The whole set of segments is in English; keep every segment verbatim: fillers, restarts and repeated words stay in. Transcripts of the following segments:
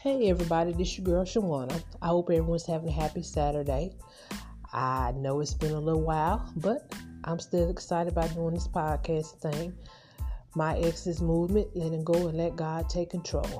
Hey everybody, this your girl Shawana. I hope everyone's having a happy Saturday. I know it's been a little while, but I'm still excited about doing this podcast thing. My Exodus movement, letting go and let God take control.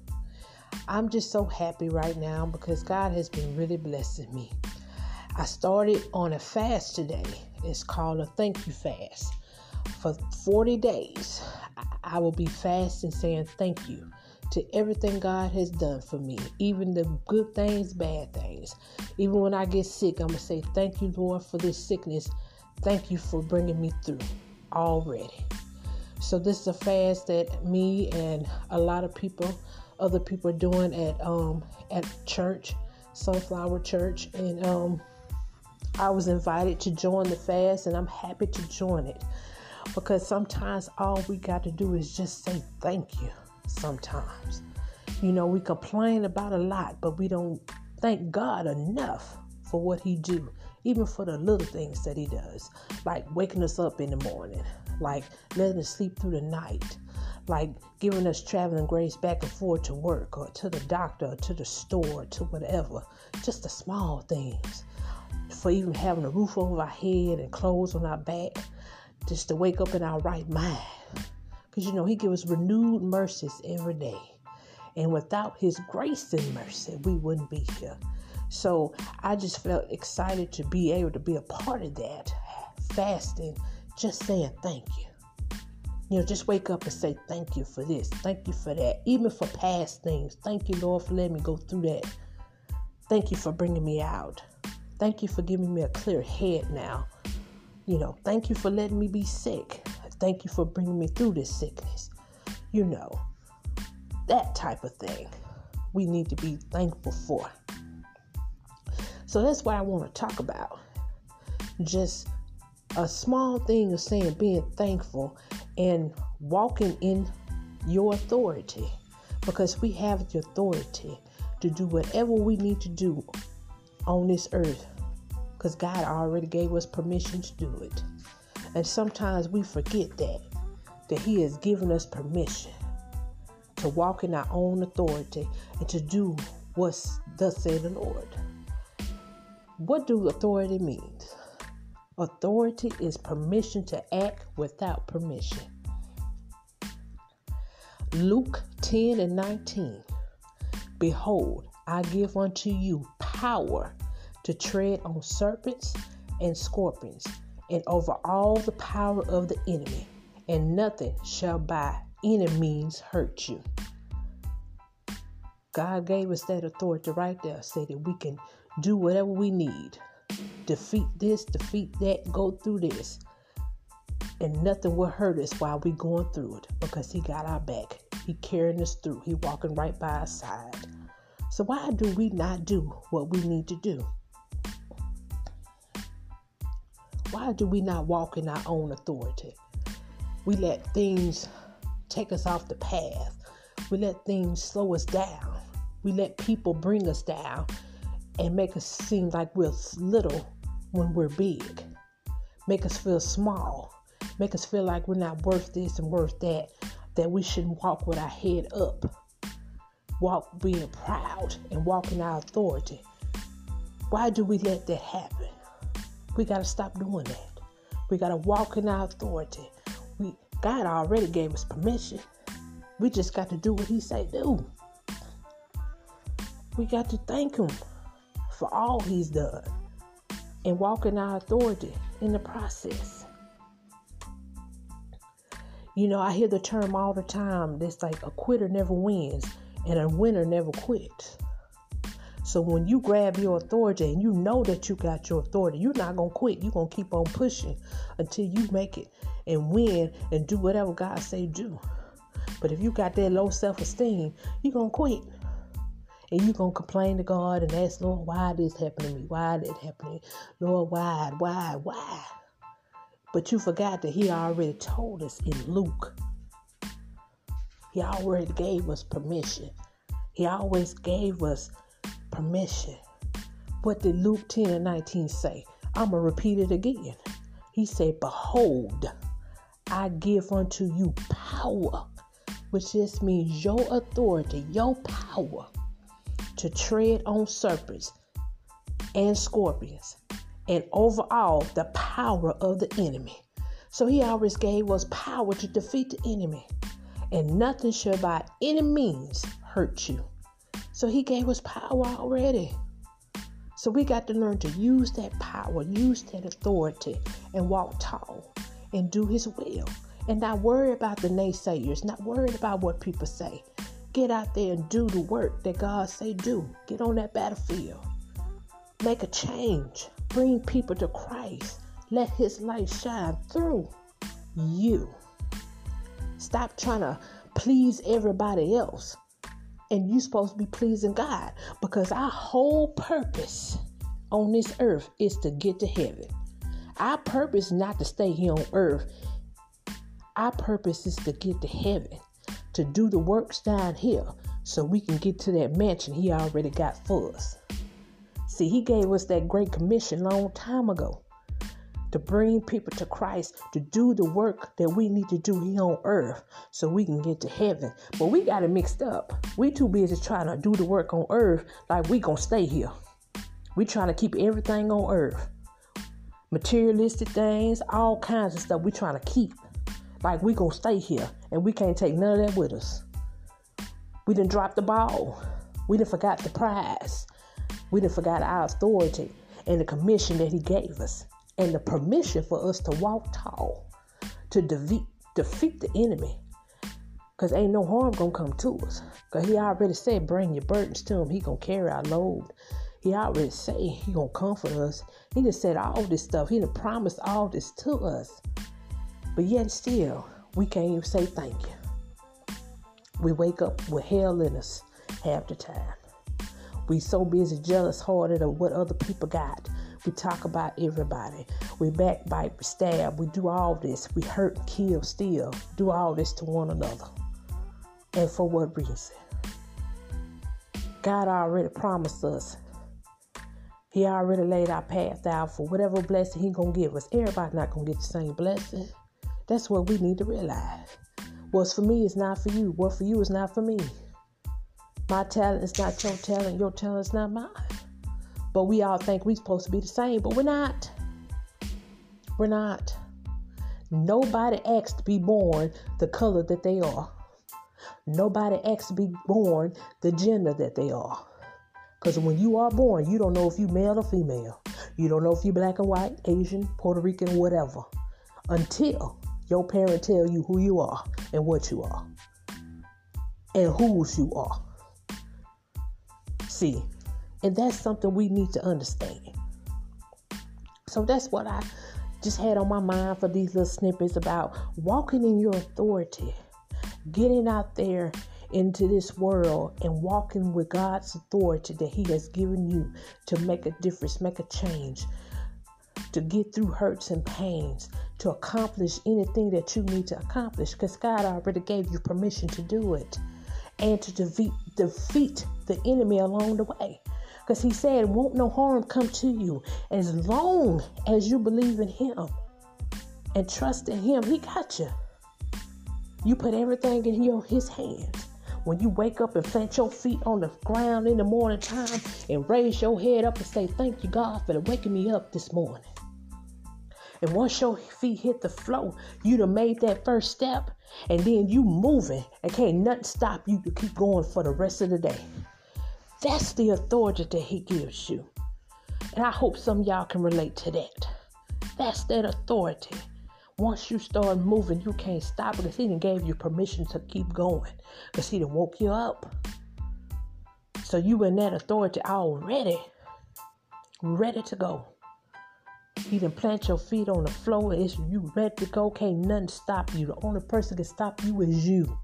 I'm just so happy right now because God has been really blessing me. I started on a fast today. It's called a thank you fast. For forty days, I will be fasting saying thank you to everything God has done for me, even the good things, bad things. Even when I get sick, I'm going to say, thank you, Lord, for this sickness. Thank you for bringing me through already. So this is a fast that me and a lot of people, other people are doing at um at church, Sunflower Church. And um I was invited to join the fast, and I'm happy to join it. Because sometimes all we got to do is just say thank you. Sometimes, you know, we complain about a lot, but we don't thank God enough for what he do, even for the little things that he does, like waking us up in the morning, like letting us sleep through the night, like giving us traveling grace back and forth to work or to the doctor or to the store or to whatever. Just the small things, for even having a roof over our head and clothes on our back, just to wake up in our right mind. Because, you know, he gives us renewed mercies every day. And without his grace and mercy, we wouldn't be here. So I just felt excited to be able to be a part of that, fasting, just saying thank you. You know, just wake up and say thank you for this, thank you for that, even for past things. Thank you, Lord, for letting me go through that. Thank you for bringing me out. Thank you for giving me a clear head now. You know, thank you for letting me be sick. Thank you for bringing me through this sickness. You know, that type of thing we need to be thankful for. So that's what I want to talk about. Just a small thing of saying being thankful and walking in your authority. Because we have the authority to do whatever we need to do on this earth. Because God already gave us permission to do it. And sometimes we forget that, that he has given us permission to walk in our own authority and to do what thus said the Lord. What do authority mean? Authority is permission to act without permission. Luke ten and nineteen. Behold, I give unto you power to tread on serpents and scorpions, and over all the power of the enemy, and nothing shall by any means hurt you. God gave us that authority right there, so that we can do whatever we need. Defeat this, defeat that, go through this. And nothing will hurt us while we're going through it, because he got our back. He carrying us through. He walking right by our side. So why do we not do what we need to do? Why do we not walk in our own authority? We let things take us off the path. We let things slow us down. We let people bring us down and make us seem like we're little when we're big. Make us feel small. Make us feel like we're not worth this and worth that. That we shouldn't walk with our head up. Walk being proud and walk in our authority. Why do we let that happen? We got to stop doing that. We got to walk in our authority. We God already gave us permission. We just got to do what he say do. We got to thank him for all he's done and walk in our authority in the process. You know, I hear the term all the time. It's like a quitter never wins and a winner never quits. So when you grab your authority and you know that you got your authority, you're not going to quit. You're going to keep on pushing until you make it and win and do whatever God say do. But if you got that low self-esteem, you're going to quit. And you're going to complain to God and ask, Lord, why this happened to me? Why did it happen to me? Lord, why, why, why? But you forgot that he already told us in Luke. He already gave us permission. He always gave us permission. What did Luke ten and nineteen say? I'm going to repeat it again. He said, behold, I give unto you power, which just means your authority, your power to tread on serpents and scorpions and overall the power of the enemy. So he always gave us power to defeat the enemy, and nothing shall by any means hurt you. So he gave us power already. So we got to learn to use that power, use that authority, and walk tall and do his will. And not worry about the naysayers, not worried about what people say. Get out there and do the work that God say do. Get on that battlefield. Make a change. Bring people to Christ. Let his light shine through you. Stop trying to please everybody else. And you're supposed to be pleasing God, because our whole purpose on this earth is to get to heaven. Our purpose is not to stay here on earth. Our purpose is to get to heaven, to do the works down here so we can get to that mansion he already got for us. See, he gave us that great commission a long time ago to bring people to Christ, to do the work that we need to do here on earth so we can get to heaven. But we got it mixed up. We too busy trying to do the work on earth like we gonna stay here. We trying to keep everything on earth. Materialistic things, all kinds of stuff we trying to keep like we gonna stay here, and we can't take none of that with us. We done dropped the ball. We done forgot the prize. We done forgot our authority and the commission that he gave us, and the permission for us to walk tall, to defeat, defeat the enemy. Because ain't no harm going to come to us. Because he already said, bring your burdens to him. He going to carry our load. He already said he going to comfort us. He just said all this stuff. He done promised all this to us. But yet still, we can't even say thank you. We wake up with hell in us half the time. We so busy, jealous, hearted of what other people got. We talk about everybody. We backbite, we stab, we do all this. We hurt, kill, steal, do all this to one another. And for what reason? God already promised us. He already laid our path out for whatever blessing he gonna give us. Everybody not gonna get the same blessing. That's what we need to realize. What's for me is not for you. What for you is not for me. My talent is not your talent. Your talent is not mine. But we all think we're supposed to be the same, but we're not. We're not. Nobody asked to be born the color that they are. Nobody asked to be born the gender that they are. Because when you are born, you don't know if you're male or female. You don't know if you're black or white, Asian, Puerto Rican, whatever. Until your parent tell you who you are and what you are. And whose you are. See, and that's something we need to understand. So that's what I just had on my mind for these little snippets about walking in your authority, getting out there into this world and walking with God's authority that he has given you to make a difference, make a change, to get through hurts and pains, to accomplish anything that you need to accomplish, because God already gave you permission to do it, and to defeat, defeat the enemy along the way. Because he said, won't no harm come to you as long as you believe in him and trust in him. He got you. You put everything in your, his hands. When you wake up and plant your feet on the ground in the morning time and raise your head up and say, thank you, God, for waking me up this morning. And once your feet hit the floor, you done made that first step, and then you moving, and can't nothing stop you to keep going for the rest of the day. That's the authority that he gives you. And I hope some of y'all can relate to that. That's that authority. Once you start moving, you can't stop, because he done gave you permission to keep going. Because he done woke you up. So you in that authority already. Ready to go. He done plant your feet on the floor. It's you ready to go. Can't nothing stop you. The only person can stop you is you.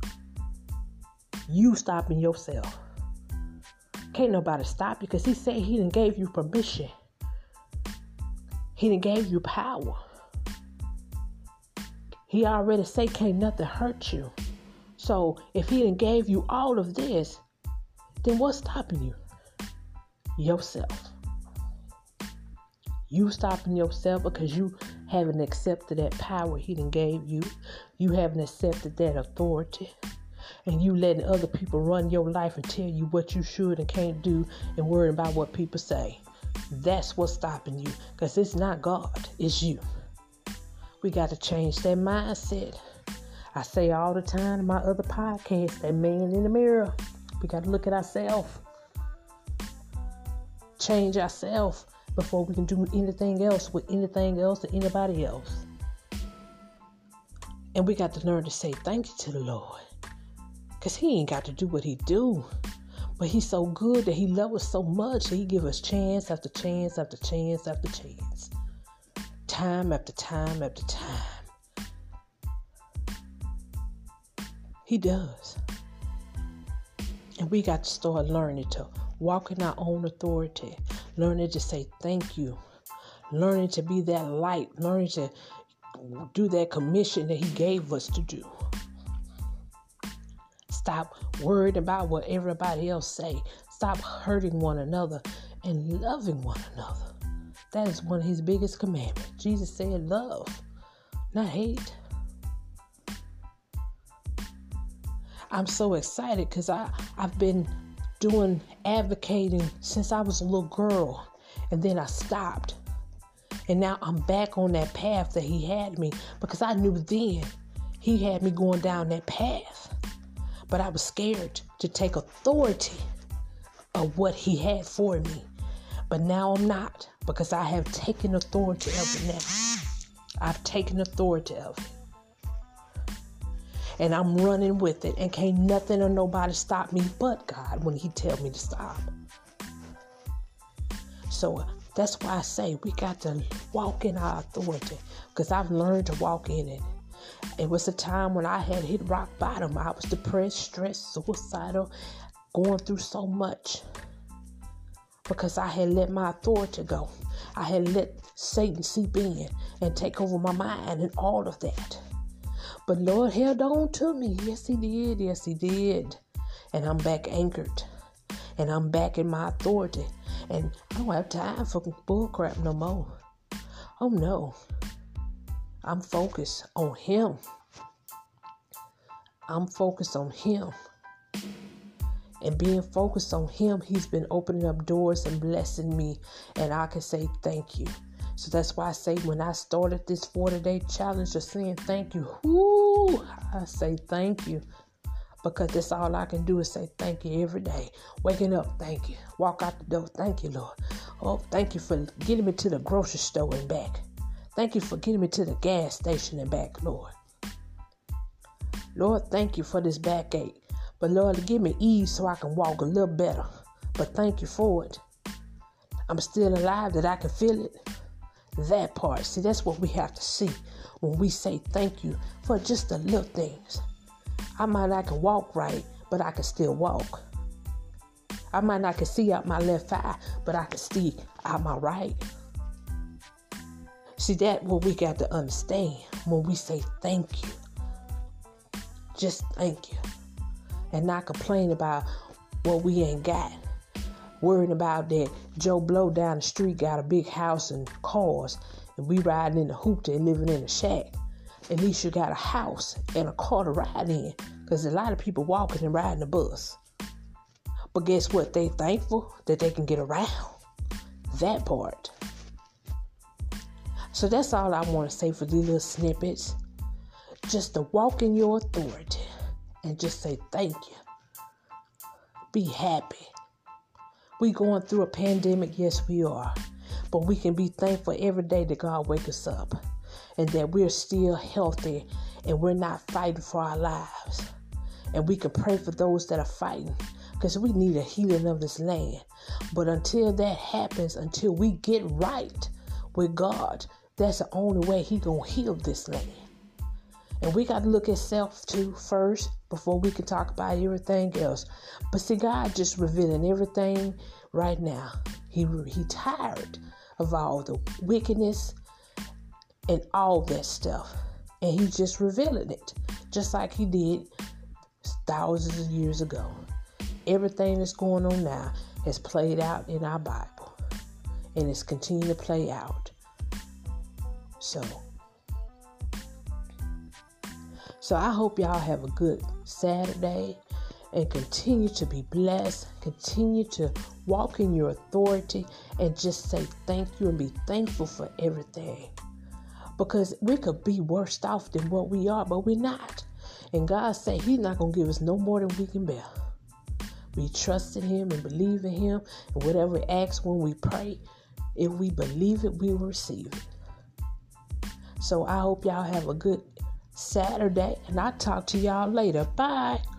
You stopping yourself. Can't nobody stop you, because he said he done gave you permission. He done gave you power. He already said can't nothing hurt you. So if he done gave you all of this, then what's stopping you? Yourself. You stopping yourself because you haven't accepted that power he done gave you. You haven't accepted that authority. and you letting other people run your life and tell you what you should and can't do and worrying about what people say. That's what's stopping you, because it's not God, it's you. We got to change that mindset. I say all the time in my other podcast, that man in the mirror. We got to look at ourselves. Change ourselves before we can do anything else with anything else or anybody else. And we got to learn to say thank you to the Lord. Because he ain't got to do what he do. But he's so good that he loves us so much that he give us chance after chance after chance after chance. Time after time after time. He does. And we got to start learning to walk in our own authority. Learning to say thank you. Learning to be that light. Learning to do that commission that he gave us to do. Stop worried about what everybody else say. Stop hurting one another and loving one another. That is one of his biggest commandments. Jesus said love, not hate. I'm so excited because I, I've been doing advocating since I was a little girl. And then I stopped. And now I'm back on that path that he had me, because I knew then he had me going down that path. But I was scared to take authority of what he had for me. But now I'm not, because I have taken authority of it now. I've taken authority of it. And I'm running with it. And can't nothing or nobody stop me but God when he tell me to stop. So that's why I say we got to walk in our authority, because I've learned to walk in it. It was a time when I had hit rock bottom. I was depressed, stressed, suicidal, going through so much because I had let my authority go. I had let Satan seep in and take over my mind and all of that. But Lord held on to me. Yes, he did. Yes, he did. And I'm back anchored. And I'm back in my authority. And I don't have time for bullcrap no more. Oh, no. I'm focused on him. I'm focused on him. And being focused on him, he's been opening up doors and blessing me. And I can say thank you. So that's why I say when I started this forty-day challenge of saying thank you, whoo, I say thank you. Because that's all I can do is say thank you every day. Waking up, thank you. Walk out the door, thank you, Lord. Oh, thank you for getting me to the grocery store and back. Thank you for getting me to the gas station and back, Lord. Lord, thank you for this backache. But Lord, give me ease so I can walk a little better. But thank you for it. I'm still alive that I can feel it. That part. See, that's what we have to see when we say thank you for just the little things. I might not can walk right, but I can still walk. I might not can see out my left eye, but I can see out my right. See, that's what we got to understand when we say thank you. Just thank you. And not complain about what we ain't got. Worrying about that Joe Blow down the street got a big house and cars, and we riding in the hoopty and living in a shack. At least you got a house and a car to ride in, because a lot of people walking and riding the bus. But guess what? They thankful that they can get around. That part. So that's all I want to say for these little snippets. Just to walk in your authority and just say thank you. Be happy. We going through a pandemic, yes we are. But we can be thankful every day that God wake us up. And that we're still healthy and we're not fighting for our lives. And we can pray for those that are fighting, because we need a healing of this land. But until that happens, until we get right with God, that's the only way he gonna heal this land. And we got to look at self too first before we can talk about everything else. But see, God just revealing everything right now. He he tired of all the wickedness and all that stuff. And he's just revealing it. Just like he did thousands of years ago. Everything that's going on now has played out in our Bible. And it's continuing to play out. So, So I hope y'all have a good Saturday and continue to be blessed. Continue to walk in your authority and just say thank you and be thankful for everything. Because we could be worse off than what we are, but we're not. And God said He's not going to give us no more than we can bear. We trust in Him and believe in Him. And whatever we ask when we pray, if we believe it, we will receive it. So I hope y'all have a good Saturday. And I'll talk to y'all later. Bye.